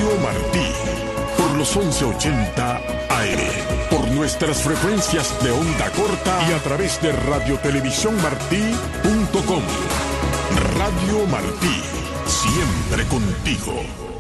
Radio Martí, por los 1180 AM, por nuestras frecuencias de onda corta y a través de radiotelevisiónmartí.com. Radio Martí, siempre contigo.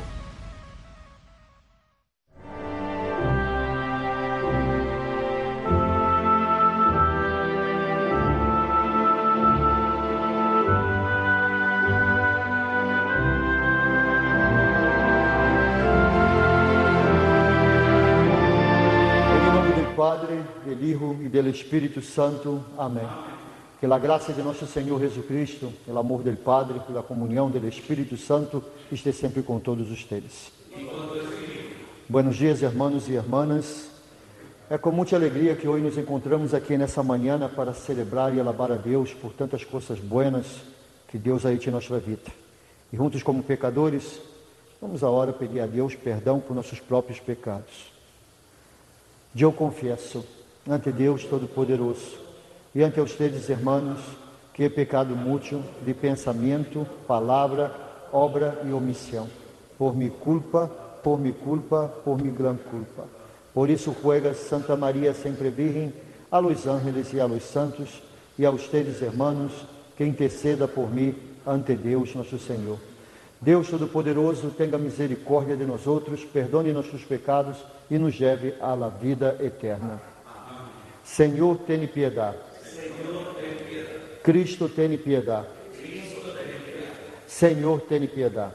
Padre, del Hijo y del Espíritu Santo. Amén. Que la gracia de nuestro Señor Jesucristo, el amor del Padre y la comunión del Espíritu Santo esté siempre con todos ustedes. Buenos dias, hermanos y hermanas. É com muita alegria que hoje nos encontramos aqui nessa manhã para celebrar e alabar a Deus por tantas coisas buenas que Deus ha hecho em nossa vida. E juntos como pecadores, vamos agora pedir a Deus perdão por nossos próprios pecados. Eu confesso ante Deus Todo-Poderoso e ante vocês, irmãos, que é pecado mútuo de pensamento, palavra, obra e omissão. Por minha culpa, por minha grande culpa. Por isso, ruega Santa Maria, sempre Virgem, a los ángeles e a los santos, e a vocês, irmãos, que interceda por mim ante Deus, nosso Senhor. Deus Todo-Poderoso, tenha misericórdia de nós outros, perdone nossos pecados e nos leve à la vida eterna. Senhor, tem piedade. Cristo, tem piedade. Senhor, tem piedade.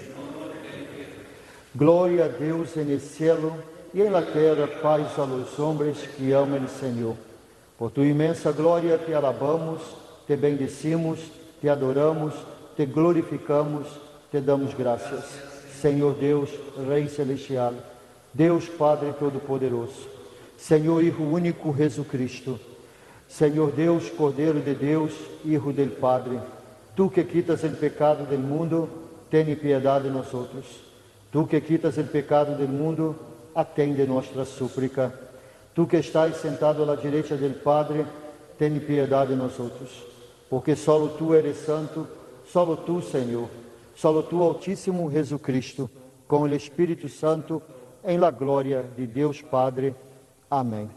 Glória a Deus no cielo e en la terra, paz a los hombres que amam o Senhor. Por tu imensa glória te alabamos, te bendecimos, te adoramos, te glorificamos, te damos graças. Senhor Deus, Rei Celestial, Deus Padre Todo-Poderoso, Senhor Hijo único Jesucristo, Senhor Deus, Cordeiro de Deus, Hijo del Padre, Tu que quitas o pecado del mundo, ten piedade de nós outros. Tu que quitas o pecado del mundo, atende nossa súplica. Tu que estás sentado à direita del Padre, ten piedade de nós outros. Porque solo Tu eres santo, solo Tu, Senhor, solo Tu, Altíssimo Jesucristo, com o Espírito Santo, em la glória de Deus Padre. Amém.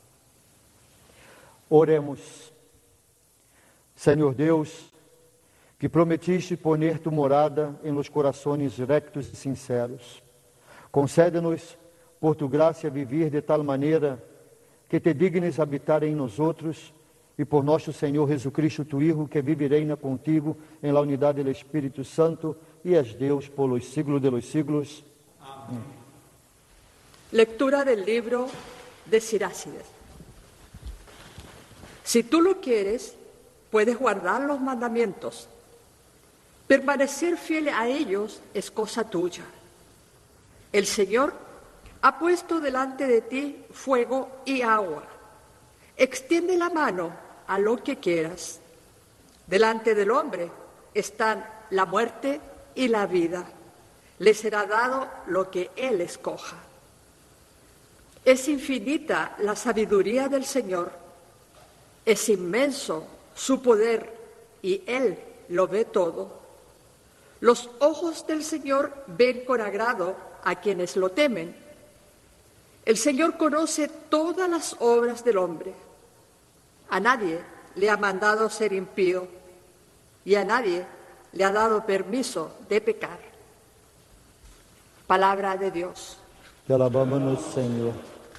Oremos. Senhor Deus, que prometiste poner Tu morada em los corações rectos e sinceros, concede-nos, por Tu graça, viver de tal maneira que Te dignes habitar em nós outros e por nosso Senhor Jesucristo, Tu Hijo, que vive e reina contigo em la unidade do Espírito Santo e és Deus por los siglos de los siglos. Amém. Lectura del libro de Sirácides. Si tú lo quieres, puedes guardar los mandamientos. Permanecer fiel a ellos es cosa tuya. El Señor ha puesto delante de ti fuego y agua. Extiende la mano a lo que quieras. Delante del hombre están la muerte y la vida. Le será dado lo que él escoja. Es infinita la sabiduría del Señor, es inmenso su poder y Él lo ve todo. Los ojos del Señor ven con agrado a quienes lo temen. El Señor conoce todas las obras del hombre. A nadie le ha mandado ser impío y a nadie le ha dado permiso de pecar. Palabra de Dios. Te alabamos, Senhor.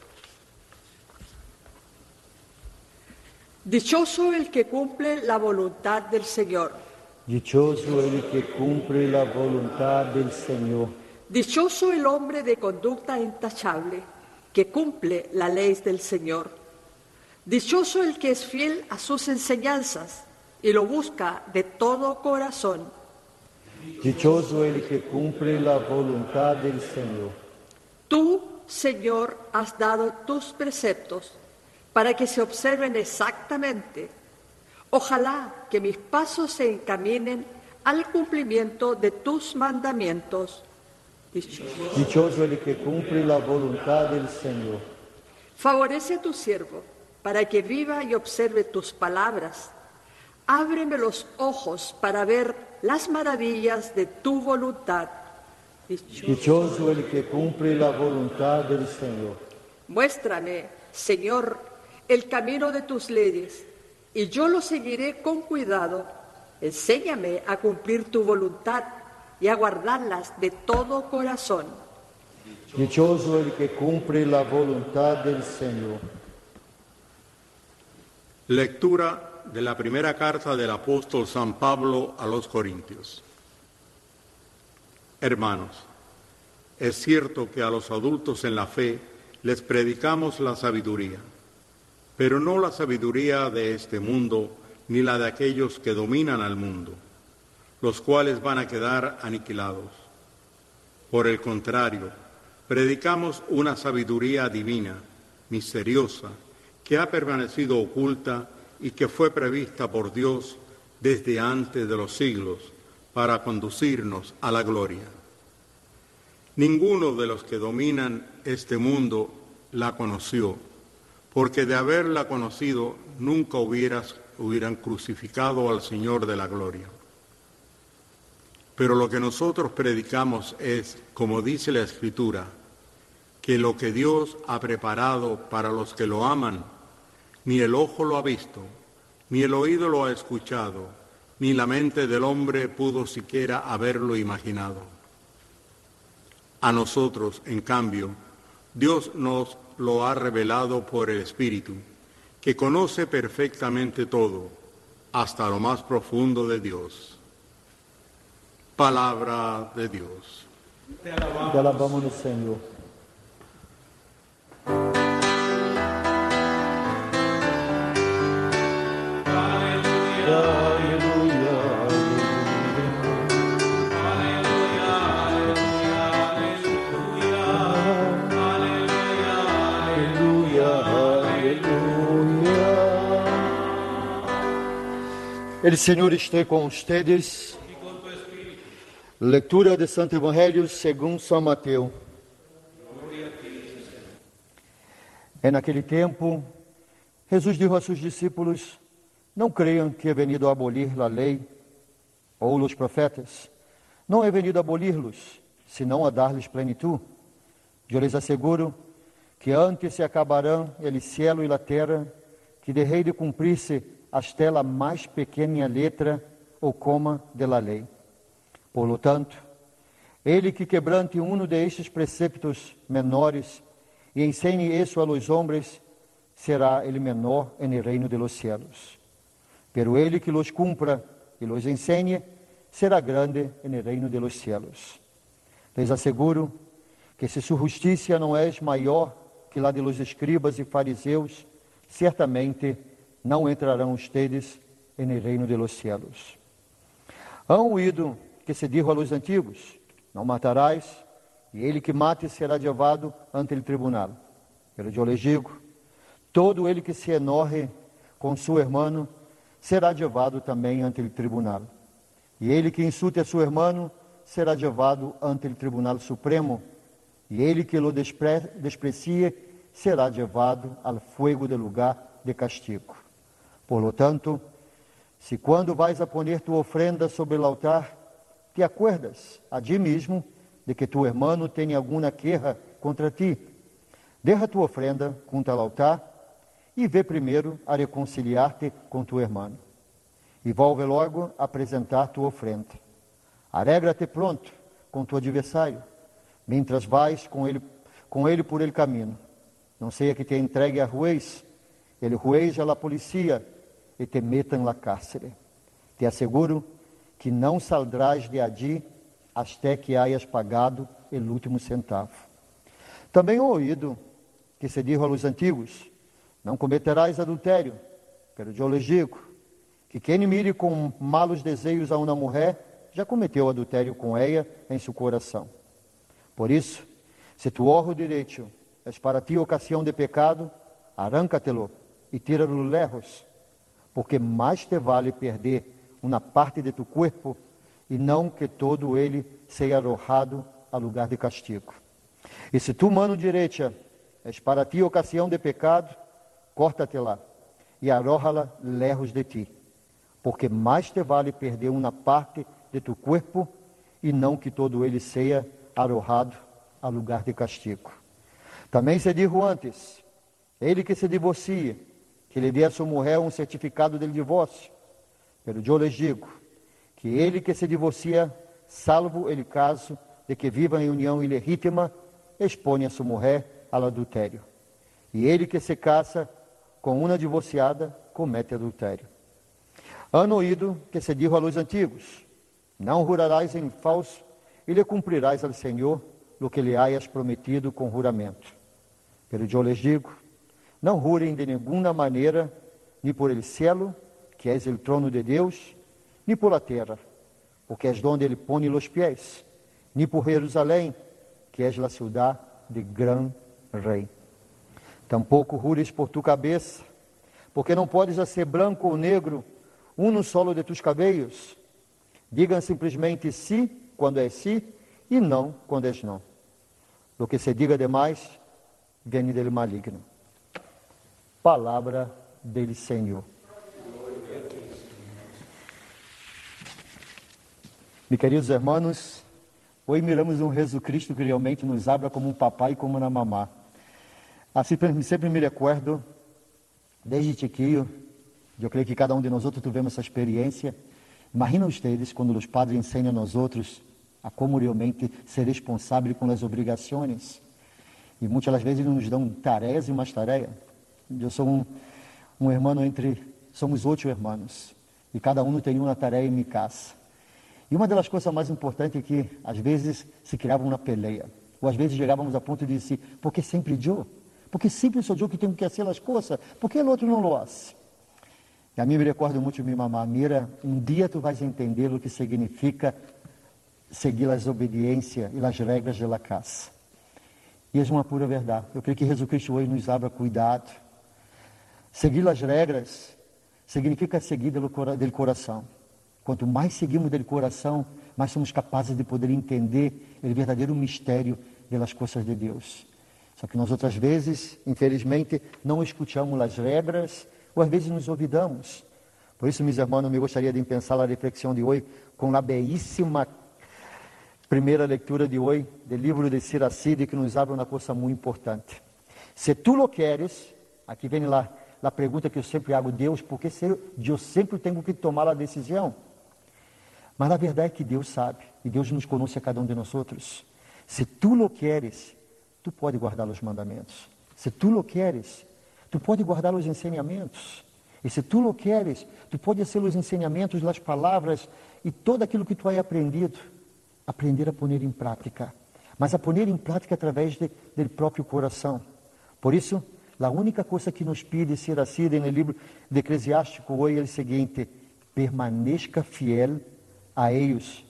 Dichoso el que cumple la voluntad del Señor. Dichoso el que cumple la voluntad del Señor. Dichoso el hombre de conducta intachable, que cumple la ley del Señor. Dichoso el que es fiel a sus enseñanzas y lo busca de todo corazón. Dichoso el que cumple la voluntad del Señor. Tú, Señor, has dado tus preceptos para que se observen exactamente. Ojalá que mis pasos se encaminen al cumplimiento de tus mandamientos. Dichoso el que cumple la voluntad del Señor. Favorece a tu siervo para que viva y observe tus palabras. Ábreme los ojos para ver las maravillas de tu voluntad. Dichoso el que cumple la voluntad del Señor. Muéstrame, Señor, el camino de tus leyes, y yo lo seguiré con cuidado. Enséñame a cumplir tu voluntad y a guardarlas de todo corazón. Dichoso el que cumple la voluntad del Señor. Lectura de la primera carta del apóstol San Pablo a los Corintios. Hermanos, es cierto que a los adultos en la fe les predicamos la sabiduría, pero no la sabiduría de este mundo, ni la de aquellos que dominan al mundo, los cuales van a quedar aniquilados. Por el contrario, predicamos una sabiduría divina, misteriosa, que ha permanecido oculta y que fue prevista por Dios desde antes de los siglos para conducirnos a la gloria. Ninguno de los que dominan este mundo la conoció, porque de haberla conocido nunca hubieran crucificado al Señor de la gloria. Pero lo que nosotros predicamos es, como dice la Escritura, que lo que Dios ha preparado para los que lo aman, ni el ojo lo ha visto, ni el oído lo ha escuchado, ni la mente del hombre pudo siquiera haberlo imaginado. A nosotros, en cambio, Dios nos lo ha revelado por el Espíritu, que conoce perfectamente todo, hasta lo más profundo de Dios. Palabra de Dios. Te alabamos, Señor. El Señor esté con ustedes. Lectura de Santo Evangelio según San Mateo. En aquele tempo, Jesus dijo a sus discípulos: não creiam que he venido a abolir a lei ou os profetas. Não he venido a aboli-los, senão a dar-lhes plenitud. Eu les asseguro que antes se acabarão el cielo e a terra, que deixei de cumprir-se hasta la mais pequena letra ou coma de la lei. Por lo tanto, ele que quebrante uno de estes preceptos menores e ensine isso a los hombres, será ele menor en el reino de los cielos. Pero ele que los cumpra e los enseñe, será grande en el reino de los cielos. Les asseguro que se sua justiça não é maior que la de los escribas e fariseus, certamente não entrarão ustedes en el reino de los cielos. Han oído que se dijo a los antigos: não matarás, e ele que mate será levado ante el tribunal. Pero eu les digo: todo ele que se enoje com seu irmão será levado também ante el tribunal. E ele que insulte a seu irmão será levado ante el tribunal supremo. E ele que lo desprecie será levado al fuego del lugar de castigo. Por lo tanto, se quando vais a poner tu ofrenda sobre o altar, te acuerdas a ti mesmo de que tu irmão tem alguma queja contra ti, deja tu ofrenda junto ao altar e vê primeiro a reconciliar-te com tu irmão. E volve logo a apresentar tua ofrenda. Alegra-te pronto com tu adversário, mientras vais com ele por el caminho. Não seja que te entregue a juez, el juez a la policía e te metam na cárcere. Te asseguro que não saldrás de allí até que hayas pagado el último centavo. Também he oído que se dijo a los antigos: não cometerás adultério. Pero eu lhes digo que quem mire com malos desejos a uma mulher já cometeu adultério com ela em seu coração. Por isso, se tu ojo direito es para ti ocasião de pecado, arranca-te-lo e tira-lo lejos, porque mais te vale perder uma parte de tu corpo e não que todo ele seja arrojado a lugar de castigo. E se tu mano direita es para ti ocasião de pecado, corta-te lá e arroja-la lejos de ti, porque mais te vale perder uma parte de tu corpo e não que todo ele seja arrojado ao lugar de castigo. Também se dijo antes, ele que se divorcie, que lhe dê a sua mulher um certificado de divórcio. Pero eu lhes digo, que ele que se divorcia, salvo ele caso de que viva em união ilegítima, expõe a sua mulher ao adultério. E ele que se casa com uma divorciada, comete adultério. Han oído que se dijo a los antigos, não jurarás em falso, e lhe cumprirás ao Senhor lo que lhe hayas prometido com juramento. Pero eu lhes digo, não jurem de nenhuma maneira, nem por el cielo, que és el trono de Deus, nem por la terra, porque és donde ele põe os pés, nem por Jerusalém, que és la ciudad de gran rei. Tampouco jures por tu cabeça, porque não podes ser branco ou negro, no solo de tus cabelos. Digam simplesmente sim, quando é sim, e não, quando é não. Lo que se diga demais, vem dele maligno. Palavra dele, Senhor. Meus queridos irmãos, hoje miramos um Jesus Cristo que realmente nos habla como um papai e como uma mamá. Assim, sempre me recordo, desde chiquillo, eu creio que cada um de nós outros tivemos essa experiência. Imagina vocês quando os padres ensinam a nós outros a como realmente ser responsável com as obrigações. E muitas das vezes nos dão tarefas e mais tarefas. Eu sou um irmão somos 8 irmãos, e cada um tem uma tarefa em minha casa. E uma das coisas mais importantes é que, às vezes, se criava uma peleia. Ou, às vezes, chegávamos a ponto de dizer, por que sempre eu? Porque sempre sou eu que tenho que fazer as coisas? Por que o outro não lo faz? E a mim me recordo muito de minha mamãe, mira, um dia tu vais entender o que significa seguir as obediências e as regras da casa. E é uma pura verdade. Eu creio que Jesus Cristo hoje nos abra cuidado. Seguir as regras significa seguir do coração. Quanto mais seguimos do coração, mais somos capazes de poder entender o verdadeiro mistério das coisas de Deus. Só que nós outras vezes, infelizmente, não escutamos as regras, ou às vezes nos olvidamos. Por isso, meus irmãos, me gostaria de pensar a reflexão de hoje com a belíssima primeira leitura de hoje, do livro de Siracide, que nos abre uma coisa muito importante. Se tu lo queres, aqui vem lá a pergunta que eu sempre hago, Deus, porque eu sempre tenho que tomar a decisão? Mas a verdade é que Deus sabe, e Deus nos conhece a cada um de nós outros. Se tu lo queres, tu pode guardar os mandamentos. Se tu lo queres, tu pode guardar os ensinamentos. E se tu lo queres, tu pode ser os ensinamentos, as palavras e todo aquilo que tu has aprendido, aprender a pôr em prática. Mas a pôr em prática através do próprio coração. Por isso, a única coisa que nos pede ser assim no livro de Eclesiástico hoje é o seguinte: permaneça fiel a eles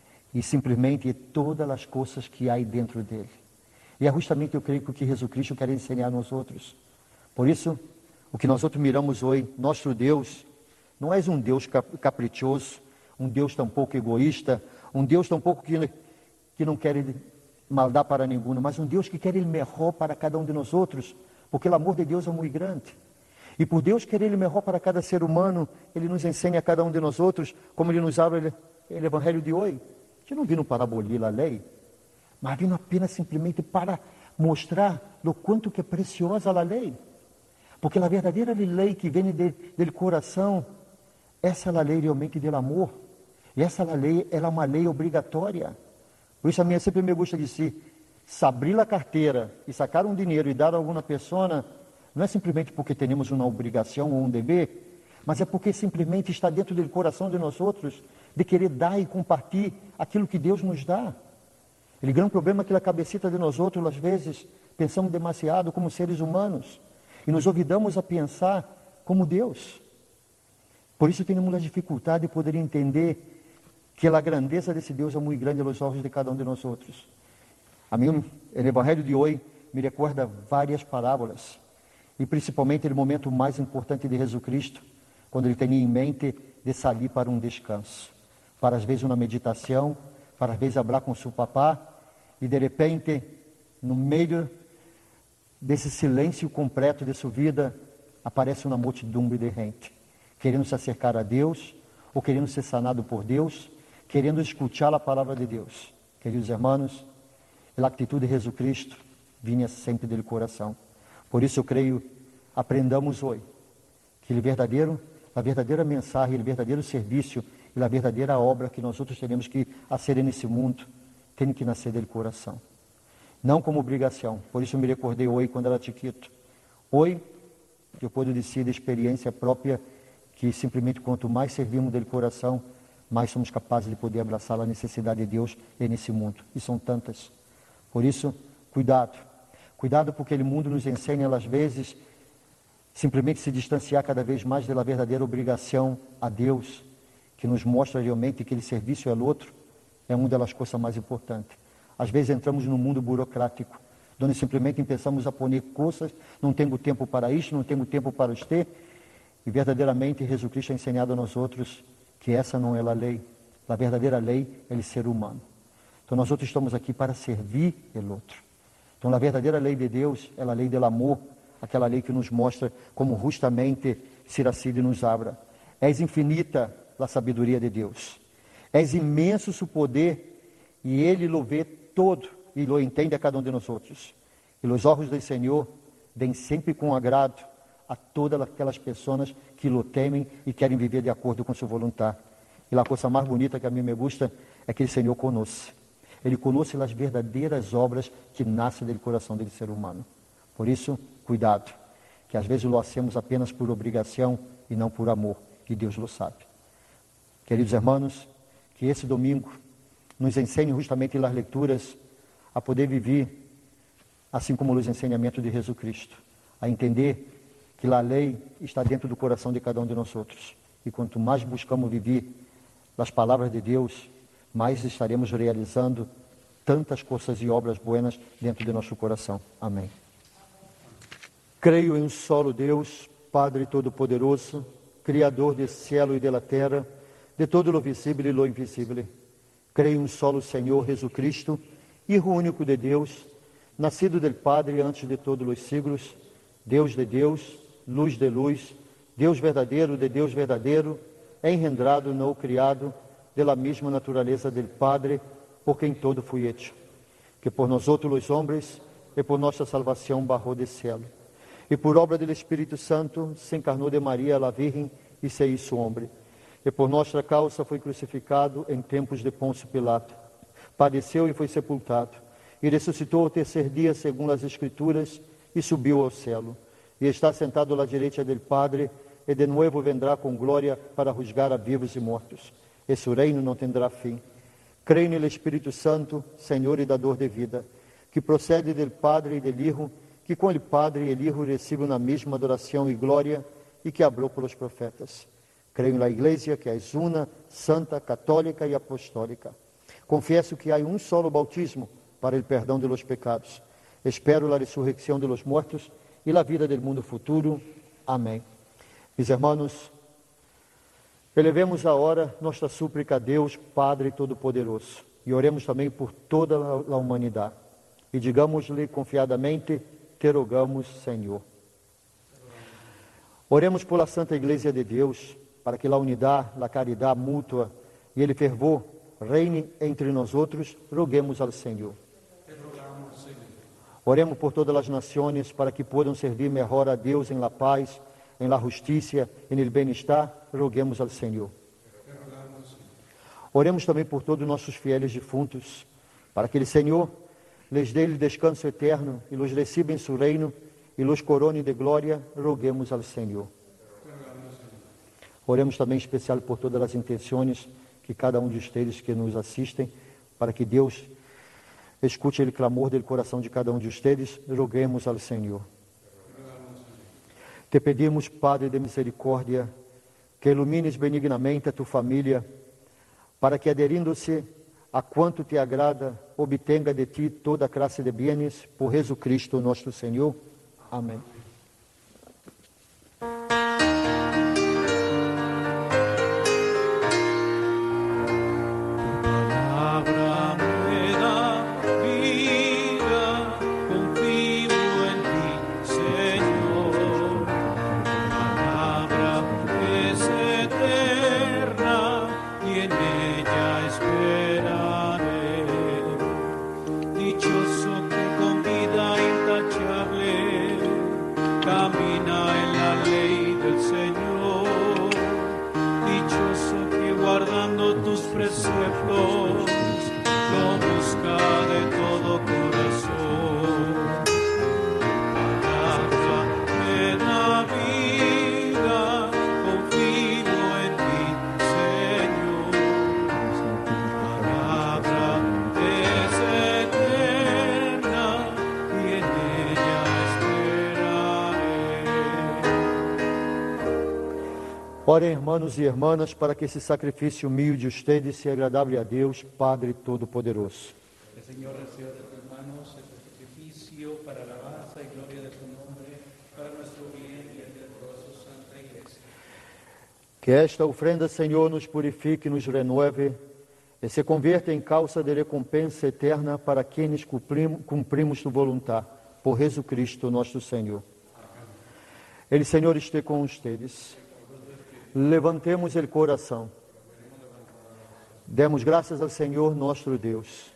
e simplesmente todas as coisas que há dentro dele. E é justamente, eu creio, que o que Jesus Cristo quer ensinar a nós outros. Por isso, o que nós outros miramos hoje, nosso Deus, não é um Deus caprichoso, um Deus tampouco egoísta, um Deus tampouco que não quer maldade para nenhum, mas um Deus que quer o melhor para cada um de nós outros, porque o amor de Deus é muito grande. E por Deus querer o melhor para cada ser humano, Ele nos ensina a cada um de nós outros, como Ele nos abre o Evangelho de hoje. A gente não vindo para abolir a lei, mas vindo apenas simplesmente para mostrar o quanto que é preciosa a lei. Porque a verdadeira lei que vem do coração, essa é a lei realmente do amor. E essa lei, ela é uma lei obrigatória. Por isso a minha sempre me gusta de si, se abrir a carteira e sacar um dinheiro e dar a alguma pessoa, não é simplesmente porque temos uma obrigação ou um dever, mas é porque simplesmente está dentro do coração de nós outros, de querer dar e compartilhar aquilo que Deus nos dá. O grande problema é que a cabecita de nós outros, às vezes, pensamos demasiado como seres humanos e nos olvidamos a pensar como Deus. Por isso temos a dificuldade de poder entender que a grandeza desse Deus é muito grande aos olhos de cada um de nós outros. A mim, o Evangelho de hoje me recorda várias parábolas, e principalmente o momento mais importante de Jesus Cristo, quando ele tinha em mente de sair para um descanso, para às vezes uma meditação, para às vezes falar com seu papá, e de repente, no meio desse silêncio completo de sua vida, aparece uma multidão de gente, querendo se acercar a Deus, ou querendo ser sanado por Deus, querendo escutar a palavra de Deus. Queridos irmãos, pela atitude de Jesus Cristo, vinha sempre do coração. Por isso eu creio, aprendamos hoje, que a verdadeira mensagem, o verdadeiro serviço e a verdadeira obra que nós outros teremos que fazer nesse mundo, tem que nascer do coração. Não como obrigação. Por isso eu me recordei hoje, quando era chiquito. Hoje, eu posso dizer de experiência própria, que simplesmente quanto mais servimos do coração, mais somos capazes de poder abraçar a necessidade de Deus nesse mundo. E são tantas. Por isso, cuidado. Cuidado porque o mundo nos ensina, às vezes, simplesmente se distanciar cada vez mais da verdadeira obrigação a Deus, que nos mostra realmente que o serviço ao outro é uma das coisas mais importantes. Às vezes entramos num mundo burocrático, onde simplesmente pensamos a poner coisas, não tenho tempo para isso, não tenho tempo para ter, e verdadeiramente Jesus Cristo ha ensinado a nós outros que essa não é a lei. A verdadeira lei é o ser humano. Então nós outros estamos aqui para servir o outro. Então a verdadeira lei de Deus é a lei do amor, aquela lei que nos mostra como justamente Siracide nos abra. É infinita a sabedoria de Deus. É imenso o poder e Ele lo vê todo e lo entende a cada um de nós outros. E os olhos do Senhor vêm sempre com agrado a todas aquelas pessoas que lo temem e querem viver de acordo com sua vontade. E a coisa mais bonita que a mim me gusta é que o Senhor conosce. Ele conosce as verdadeiras obras que nascem do coração do ser humano. Por isso, cuidado, que às vezes lo hacemos apenas por obrigação e não por amor, e Deus lo sabe. Queridos irmãos, que esse domingo nos ensine justamente nas leituras a poder viver assim como os ensinamentos de Jesus Cristo, a entender que a lei está dentro do coração de cada um de nós outros. E quanto mais buscamos viver as palavras de Deus, mais estaremos realizando tantas coisas e obras buenas dentro de nosso coração. Amém. Creio em um solo Deus, Padre Todo-Poderoso, Criador do céu e da terra, de todo lo visível e lo invisível. Creio em um solo Senhor Jesus Cristo, Hijo único de Deus, nascido del Padre antes de todos os siglos, Deus de Deus, luz de luz, Deus verdadeiro de Deus verdadeiro, engendrado, não criado, de la mesma natureza del Padre, por quem todo foi hecho, que por nós outros os homens, e por nossa salvação bajou do céu, e por obra do Espírito Santo, se encarnou de Maria, a Virgem, e se hizo homem, e por nossa causa foi crucificado em tempos de Pôncio Pilato, padeceu e foi sepultado, e ressuscitou ao terceiro dia, segundo as Escrituras, e subiu ao céu, e está sentado à direita del Padre, e de novo vendrá com glória para juzgar a vivos e mortos. Esse reino não terá fim. Creio no Espírito Santo, Senhor e dador de vida, que procede del Padre e del Hijo, que com o Padre e o Hijo recebem na mesma adoração e glória, e que hablou pelos profetas. Creio na Igreja, que é una, santa, católica e apostólica. Confesso que há um solo bautismo para o perdão de los pecados. Espero a ressurreição de los mortos e a vida del mundo futuro. Amém. Mis irmãos, elevemos agora nossa súplica a Deus, Padre Todo-Poderoso, e oremos também por toda a humanidade. E digamos-lhe confiadamente, te rogamos, Senhor. Oremos por la Santa Igreja de Deus, para que a unidade, a caridade mútua e o fervor reine entre nós outros, roguemos ao Senhor. Oremos por todas as nações, para que possam servir melhor a Deus em la paz, em la justiça, em el bem-estar, roguemos ao Senhor. Oremos também por todos os nossos fieles defuntos, para que o Senhor les dê descanso eterno e los receba em seu reino e los corone de glória, roguemos ao Senhor. Oremos também em especial por todas as intenções que cada um de vocês que nos assistem, para que Deus escute o clamor do coração de cada um de vocês, roguemos ao Senhor. Te pedimos, Padre de misericórdia, que ilumines benignamente a tu família, para que, aderindo-se a quanto te agrada, obtenga de ti toda a classe de bienes, por Jesus Cristo nosso Senhor. Amém. Dichoso Orem, irmãos e irmãs, para que esse sacrifício humilde de ustedes sea agradable a Deus, Padre Todo-Poderoso. El Señor reciba de tus manos este sacrificio para alabanza y gloria de tu nombre, para nuestro bien y el de toda su santa iglesia. Que esta ofrenda, Senhor, nos purifique e nos renueve e se converta em causa de recompensa eterna para quienes cumprimos tu voluntad, por Jesucristo nosso Senhor. Ele, Senhor, esteja com ustedes. Levantemos o coração. Demos graças ao Senhor nosso Deus.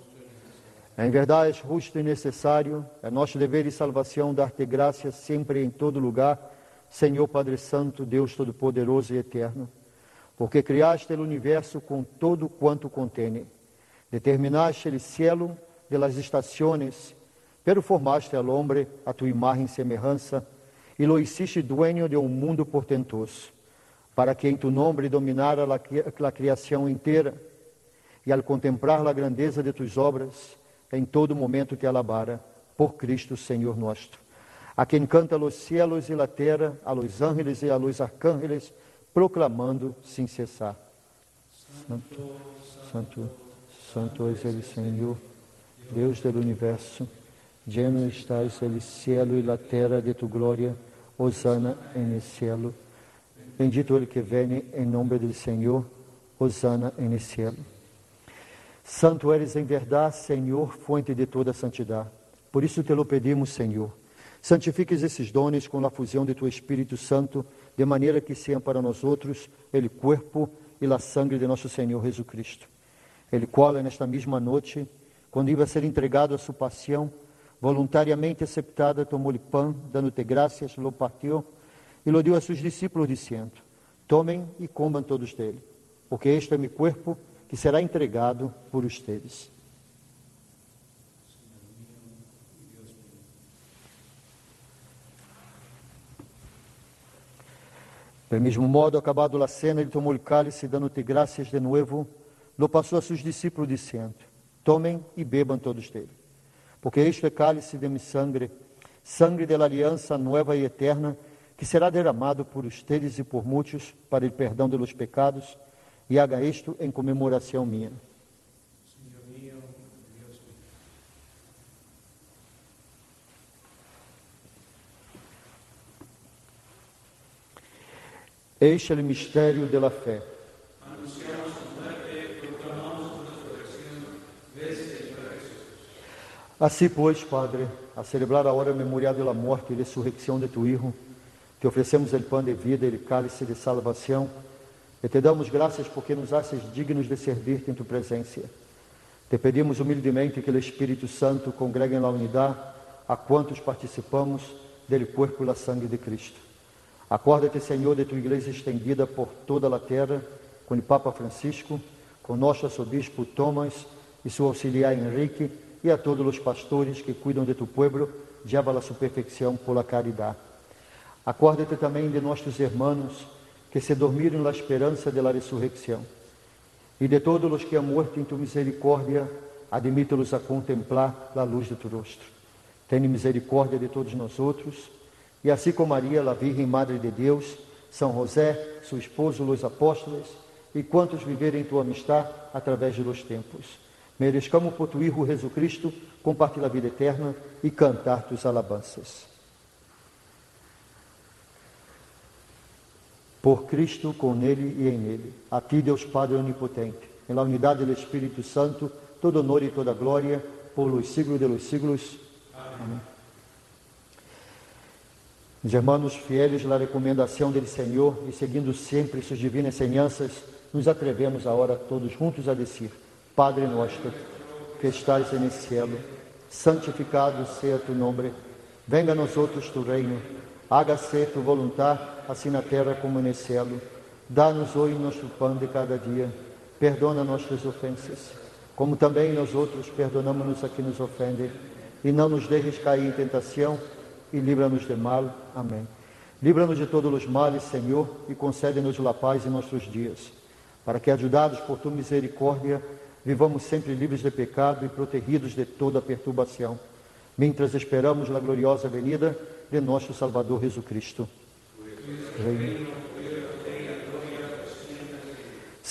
Em verdade, é justo e necessário, é nosso dever e salvação dar-te graças sempre e em todo lugar, Senhor Padre Santo, Deus Todo-Poderoso e Eterno, porque criaste o universo com todo quanto contém. Determinaste o cielo de las estaciones, pero formaste al hombre a tu imagen e semejança, e lo hiciste dueño de um mundo portentoso, para que em tu nome dominara a criação inteira, e al contemplar a grandeza de tus obras, em todo momento te alabara, por Cristo Senhor nosso, a quem canta los cielos e la terra, a los ángeles e a los arcángeles, proclamando sem cessar: Santo, Santo, Santo és el Senhor, Deus do universo, lleno estás el cielo e la terra de tu glória, Hosana en el cielo. Bendito el que viene em nome do Senhor, Hosana en el cielo. Santo eres em verdade, Senhor, fonte de toda santidade. Por isso te lo pedimos, Senhor. Santifiques esses dones com a fusão de tu Espírito Santo, de maneira que sejam para nós outros el cuerpo e la sangre de nosso Senhor Jesucristo. El qual, nesta mesma noite, quando iba a ser entregado a sua paixão, voluntariamente aceptada, tomou o pão, dando-te graças, lo partiu e lo deu a seus discípulos, dizendo: tomem e comam todos dele, porque este é meu corpo, que será entregado por ustedes. Do mesmo modo, acabado a cena, ele tomou o cálice, dando-te graças de novo, lo passou a seus discípulos, dizendo: tomem e bebam todos dele, porque este é cálice de mi sangre, sangre de la aliança nova e eterna, que será derramado por ustedes e por muitos para o perdão de los pecados, e haga isto em comemoração minha. Este é o mistério da fé. Assim, pois, Padre, a celebrar a hora memorial da morte e ressurreição de tu Hijo, te oferecemos o pão de vida e o cálice de salvação, e te damos graças porque nos haces dignos de servir-te em tu presença. Te pedimos humildemente que o Espírito Santo congregue na unidade a quantos participamos do corpo e da sangue de Cristo. Acorda-te, Senhor, de tua igreja estendida por toda a terra, com o Papa Francisco, com nosso arcebispo Tomás e seu auxiliar Henrique, e a todos os pastores que cuidam de tu pueblo, llévala a sua perfeição por la caridade. Acorda-te também de nossos irmãos que se dormiram na esperança de la ressurreição, e de todos os que han muerto em tu misericórdia, admite-los a contemplar a luz de tu rostro. Tem misericórdia de todos nós outros, e assim como Maria, a Virgem Madre de Deus, São José, seu esposo, os apóstolos, e quantos viverem em tua amistade através dos tempos, merezcamos por tu Hijo Jesucristo compartilhar a vida eterna e cantar tus alabanças. Por Cristo, com Ele e em Ele, a ti, Deus Padre Onipotente, em la unidade do Espírito Santo, todo honor e toda glória, por los siglos de los siglos. Amém. Os irmãos fieles, na recomendação do Senhor e seguindo sempre suas divinas enseñanças, nos atrevemos agora todos juntos a dizer: Padre nosso, que estás no cielo, santificado seja tu nome, venga a nós outros tu reino, hágase tu vontade, assim na terra como no cielo. Dá-nos hoje nosso pão de cada dia, perdona nossas ofensas, como também nós outros perdonamos a quem nos ofende, e não nos deixes cair em tentação, e livra-nos de mal. Amém. Livra-nos de todos os males, Senhor, e concede-nos a paz em nossos dias, para que, ajudados por tua misericórdia, vivamos sempre livres de pecado e protegidos de toda perturbação, mientras esperamos a gloriosa venida de nosso Salvador Jesus Cristo. Reino,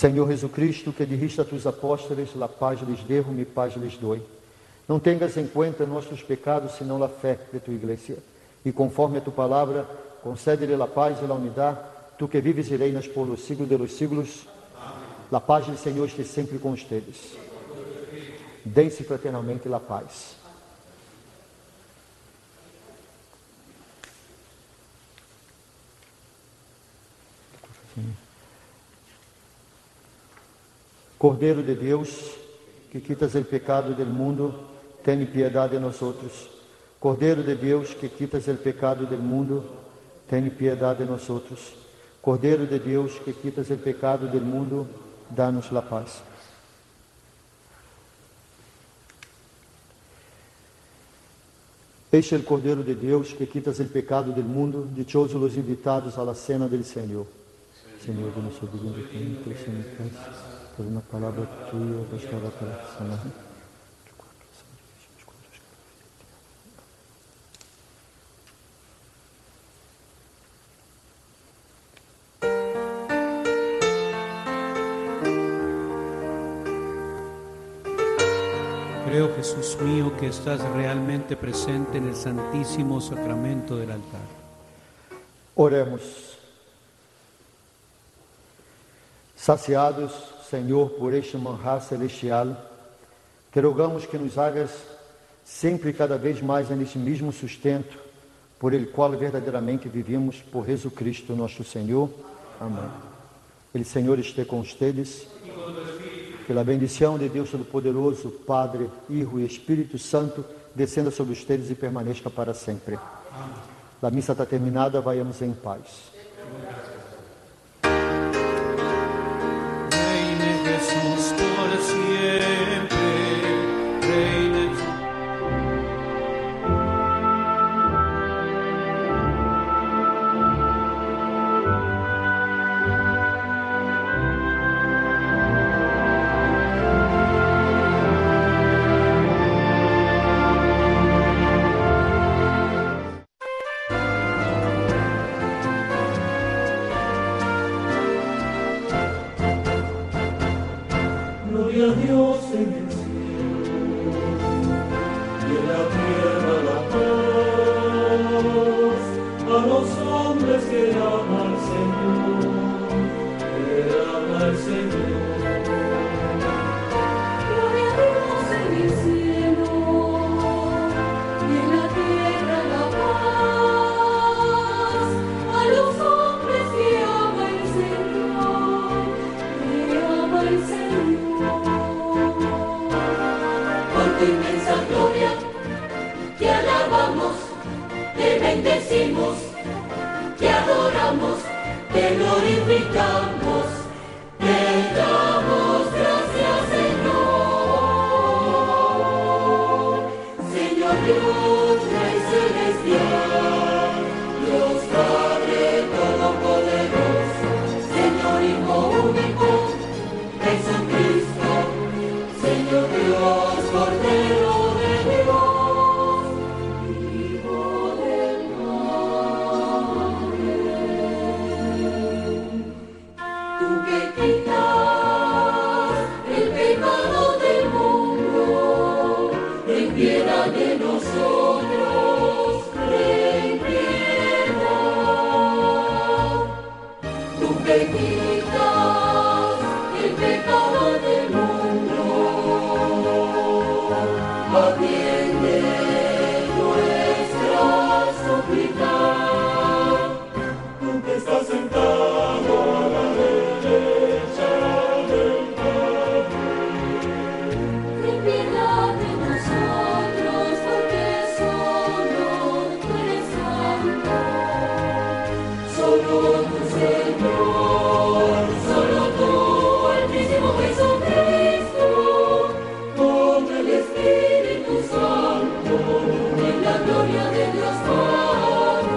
Senhor Jesus Cristo, que dirigiste a tus apóstolos, la paz lhes dejo, mi paz lhes doy. Não tengas em conta nossos pecados, senão a fé de tu igreja. E conforme a tu palavra, concede-lhe a paz e a unidade, tu que vives e reinas por los siglos de los siglos. La paz do Senhor esteja sempre com ustedes. Dense fraternalmente la paz. Cordeiro de Deus, que quitas o pecado do mundo, tem piedade de nós outros. Cordeiro de Deus, que quitas o pecado do mundo, tem piedade de nós outros. Cordeiro de Deus, que quitas o pecado do mundo, dá-nos la paz. Este é o Cordeiro de Deus, que quitas o pecado do mundo, dichosos os invitados à la cena del Senhor. Senhor, de nosso divino reino, tu sejas por uma palavra tua, bastará para sanar. Creo, Jesús mío, que estás realmente presente en el Santísimo Sacramento del altar. Oremos. Saciados, Senhor, por este manjar celestial, te rogamos que nos hagas sempre e cada vez mais neste mesmo sustento, por el qual verdadeiramente vivimos, por Jesus Cristo nosso Senhor. Amém. El Senhor esteja com ustedes. Que a bendição de Deus Todo-Poderoso, Padre, Hijo e Espírito Santo, descenda sobre ustedes e permaneça para sempre. A missa está terminada, vayamos em paz. Reine Jesús por siempre, reine. Gloria a Dios en el cielo y en la tierra la paz, a los hombres que ama al Señor, que ama al Señor. Gloria a Dios en el cielo y en la tierra la paz, a los hombres que ama el Señor, que ama el Señor. Por tu inmensa gloria, te alabamos, te bendecimos, te adoramos, te glorificamos, te damos gracias, Señor. Señor Dios, Rey celestial, Dios Padre Todopoderoso, Señor Hijo único, Jesucristo, Señor Dios, Cordero de Dios, Hijo del Padre. Tú que quitas el pecado del mundo, ten piedad de nosotros, ten piedad. Tú que quitas el pecado del mundo, atiende nuestra súplica. Tú que estás sentado a la derecha del Padre, Ten piedad de nosotros, porque solo tú eres santo. Solo tu Señor, solo tú, el mismo Jesucristo, con el Espíritu Santo, en la gloria de Dios Padre.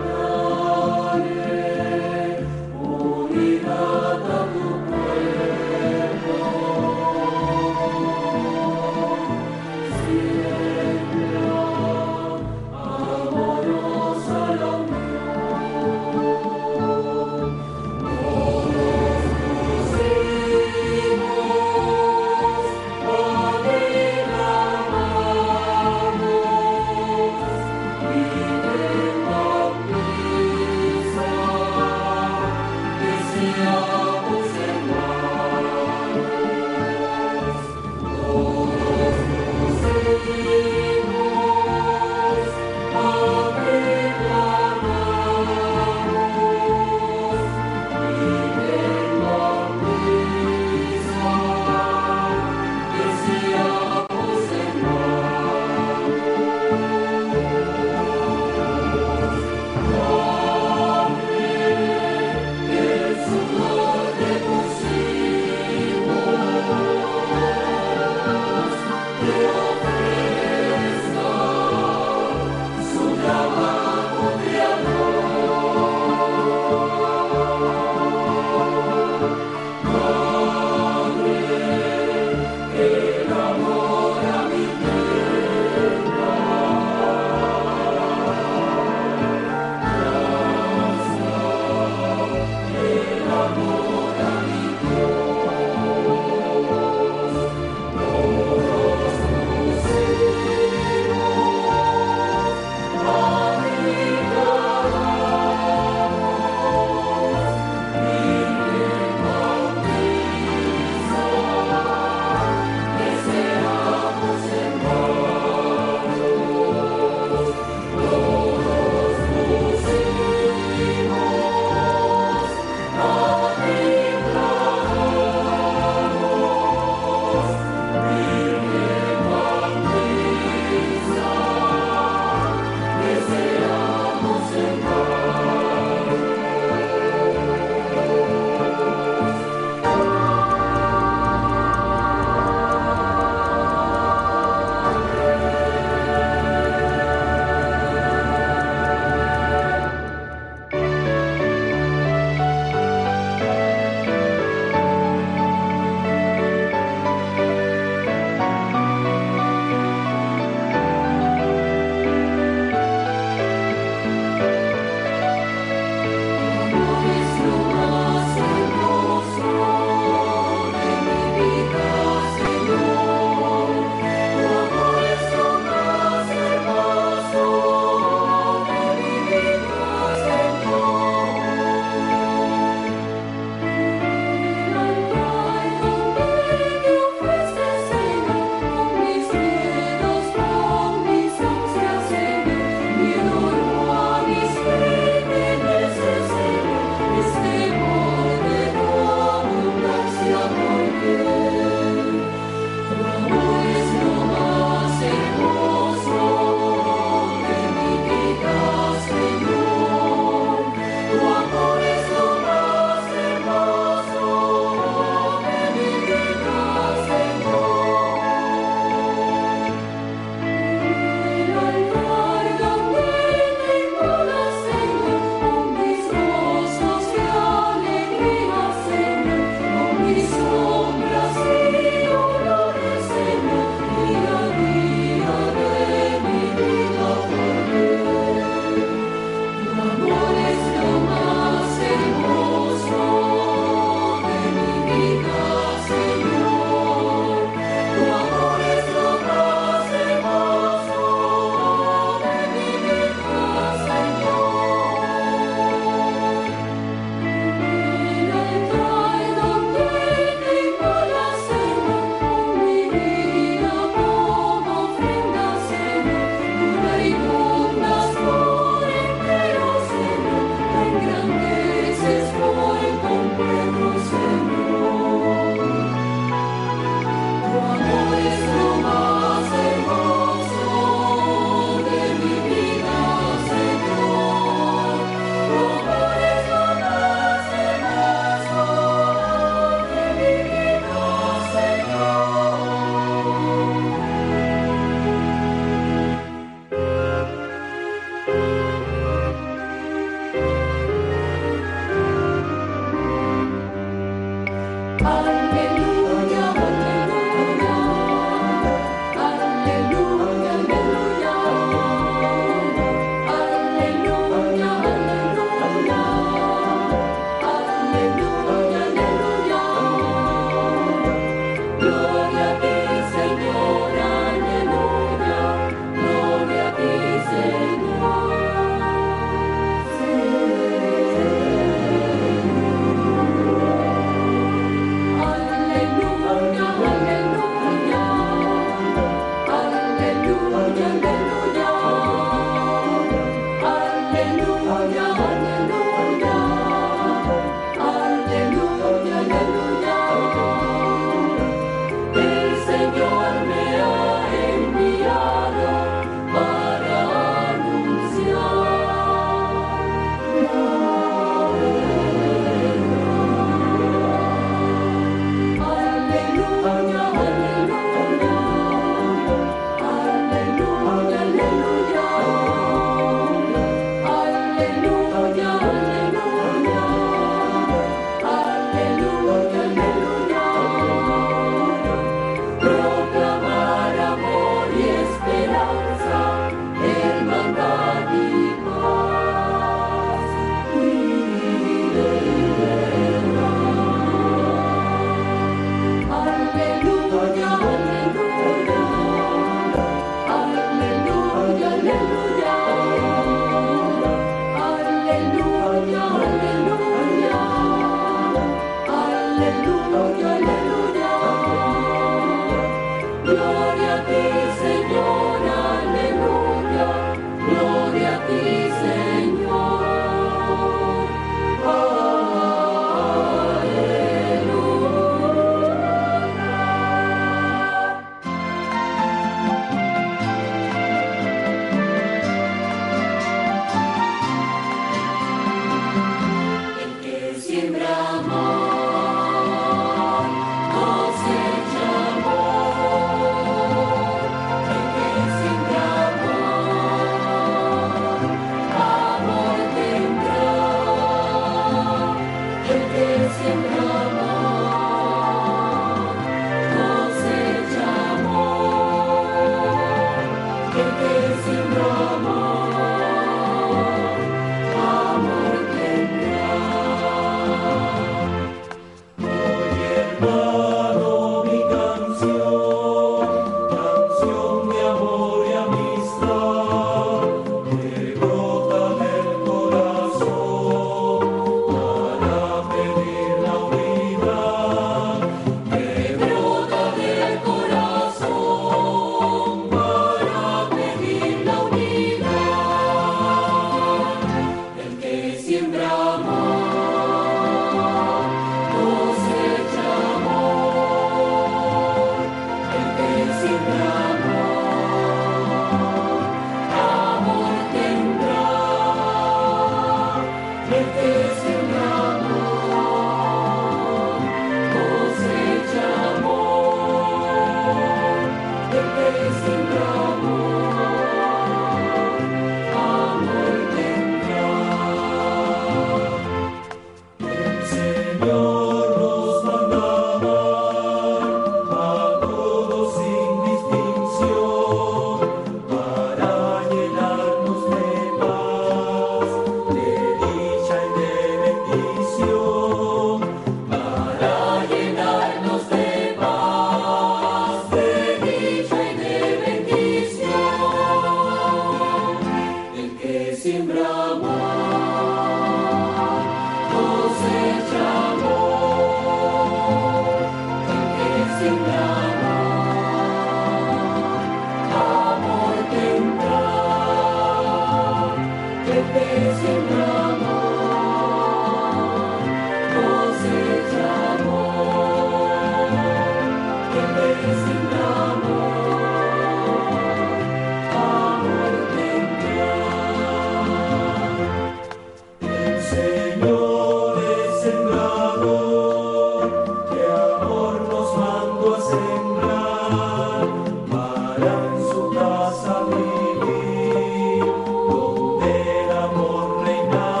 Para en su casa vivir, donde el amor reina.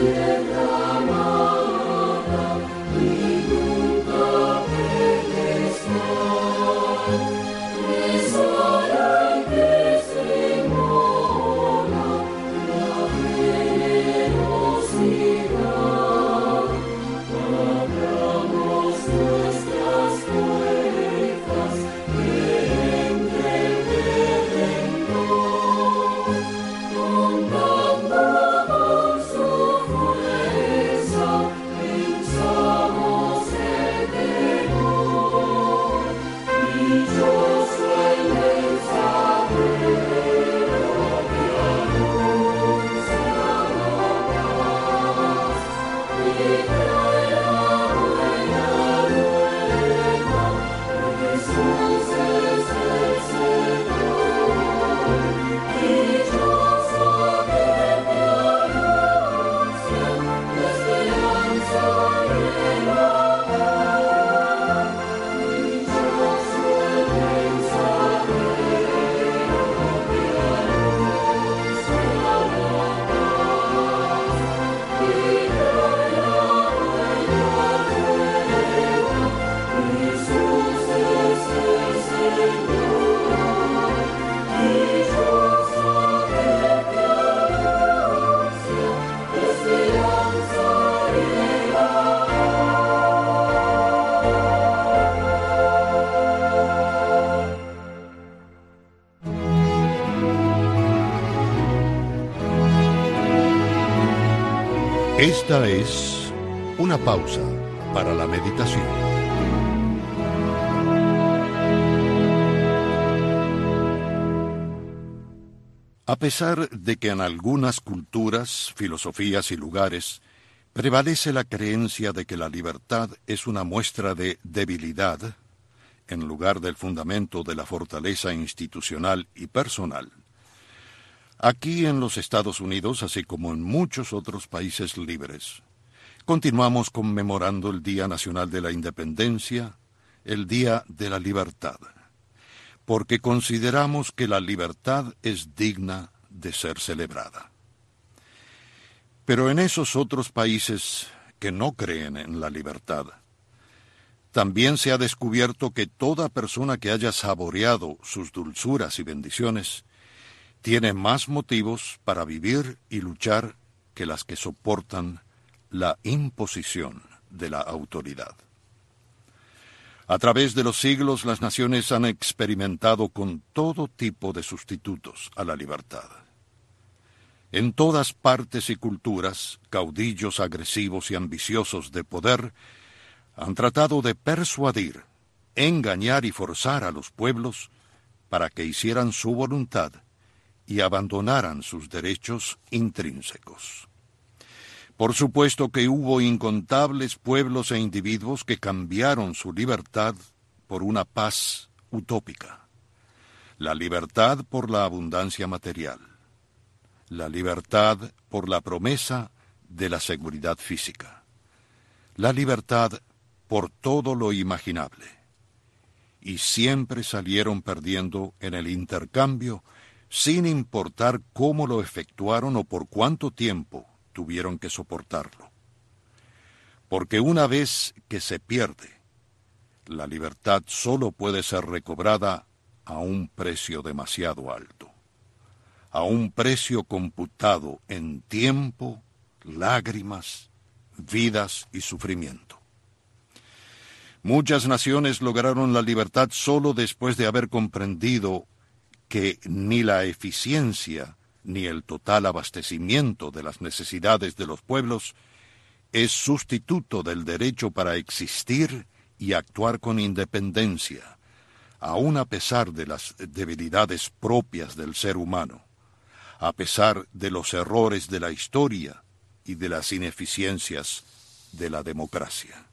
Esta es una pausa para la meditación. A pesar de que en algunas culturas, filosofías y lugares prevalece la creencia de que la libertad es una muestra de debilidad, en lugar del fundamento de la fortaleza institucional y personal, aquí en los Estados Unidos, así como en muchos otros países libres, continuamos conmemorando el Día Nacional de la Independencia, el Día de la Libertad, porque consideramos que la libertad es digna de ser celebrada. Pero en esos otros países que no creen en la libertad, también se ha descubierto que toda persona que haya saboreado sus dulzuras y bendiciones tiene más motivos para vivir y luchar que las que soportan la imposición de la autoridad. A través de los siglos, las naciones han experimentado con todo tipo de sustitutos a la libertad. En todas partes y culturas, caudillos agresivos y ambiciosos de poder han tratado de persuadir, engañar y forzar a los pueblos para que hicieran su voluntad y abandonaran sus derechos intrínsecos. Por supuesto que hubo incontables pueblos e individuos que cambiaron su libertad por una paz utópica. La libertad por la abundancia material. La libertad por la promesa de la seguridad física. La libertad por todo lo imaginable. Y siempre salieron perdiendo en el intercambio, sin importar cómo lo efectuaron o por cuánto tiempo tuvieron que soportarlo. Porque una vez que se pierde, la libertad solo puede ser recobrada a un precio demasiado alto, a un precio computado en tiempo, lágrimas, vidas y sufrimiento. Muchas naciones lograron la libertad solo después de haber comprendido que ni la eficiencia ni el total abastecimiento de las necesidades de los pueblos es sustituto del derecho para existir y actuar con independencia, aun a pesar de las debilidades propias del ser humano, a pesar de los errores de la historia y de las ineficiencias de la democracia.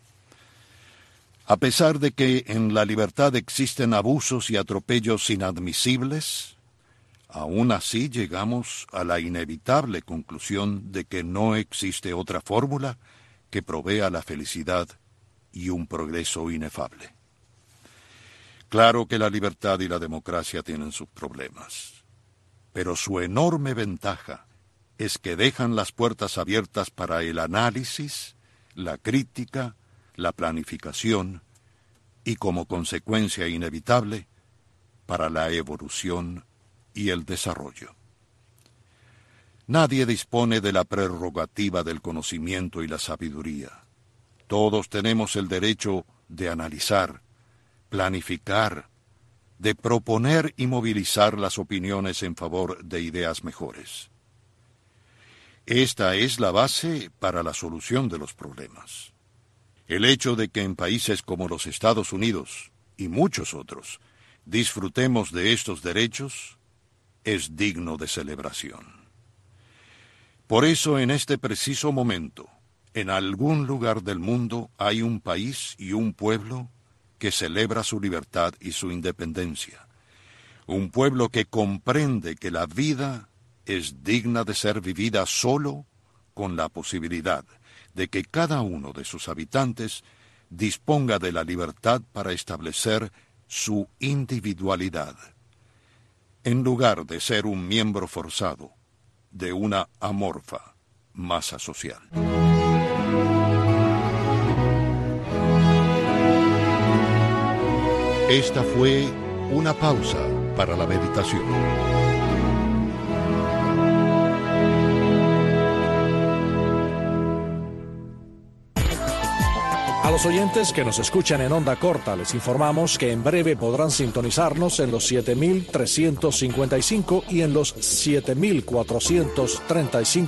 A pesar de que en la libertad existen abusos y atropellos inadmisibles, aún así llegamos a la inevitable conclusión de que no existe otra fórmula que provea la felicidad y un progreso inefable. Claro que la libertad y la democracia tienen sus problemas, pero su enorme ventaja es que dejan las puertas abiertas para el análisis, la crítica, la planificación y, como consecuencia inevitable, para la evolución y el desarrollo. Nadie dispone de la prerrogativa del conocimiento y la sabiduría. Todos tenemos el derecho de analizar, planificar, de proponer y movilizar las opiniones en favor de ideas mejores. Esta es la base para la solución de los problemas. El hecho de que en países como los Estados Unidos y muchos otros disfrutemos de estos derechos es digno de celebración. Por eso, en este preciso momento, en algún lugar del mundo hay un país y un pueblo que celebra su libertad y su independencia. Un pueblo que comprende que la vida es digna de ser vivida solo con la posibilidad de que cada uno de sus habitantes disponga de la libertad para establecer su individualidad, en lugar de ser un miembro forzado de una amorfa masa social. Esta fue una pausa para la meditación. A los oyentes que nos escuchan en onda corta les informamos que en breve podrán sintonizarnos en los 7.355 y en los 7.435